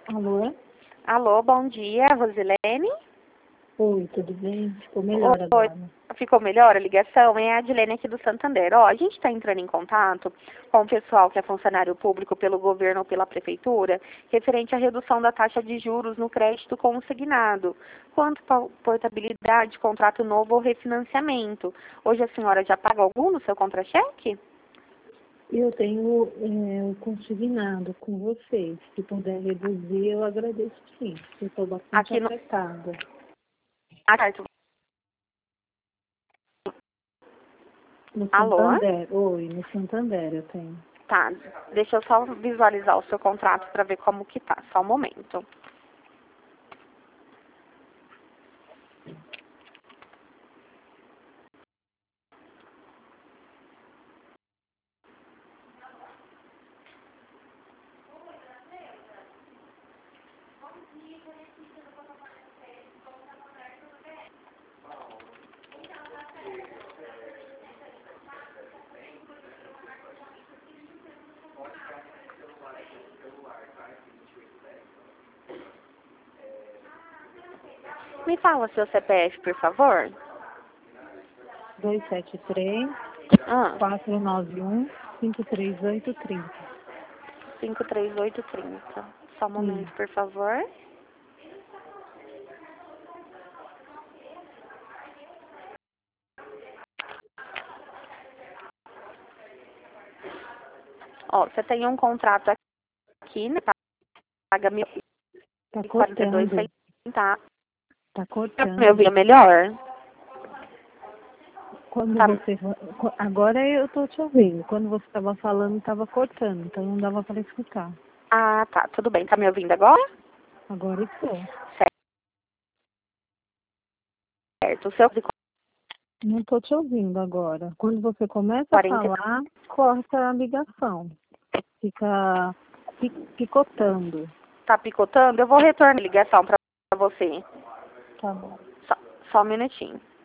Alô? Alô, bom dia, Rosilene? Oi, tudo bem? Ficou melhor Oi, agora. ficou melhor a ligação? É a Adilene aqui do Santander. Ó, a gente está entrando em contato com o pessoal que é funcionário público pelo governo ou pela prefeitura, referente à redução da taxa de juros no crédito consignado, quanto à portabilidade, contrato novo ou refinanciamento. Hoje a senhora já paga algum no seu contra-cheque? Eu tenho o consignado com vocês. Se puder reduzir, eu agradeço sim. Eu estou bastante Aqui no... apertada. No Alô? Santander. Oi, no Santander eu tenho. Tá, deixa eu só visualizar o seu contrato para ver como que tá. Só um momento. Me fala seu CPF, por favor. 273 Ah, 491 53830. 53830. Só um momento, Isso. por favor. Ó, você tem um contrato aqui, né? Paga Tá 1.042 cortando. centavos. Tá Me cortando. ouvir melhor? Quando Tá. você. Agora eu tô te ouvindo. Quando você estava falando, estava cortando. Então não dava para escutar. Ah, tá. Tudo bem. Tá me ouvindo agora? Agora estou. Certo. O seu Não estou te ouvindo agora. Quando você começa a 40 falar, corta a ligação. Fica picotando. tá picotando? Eu vou retornar a ligação para você. Tá bom. Só um minutinho.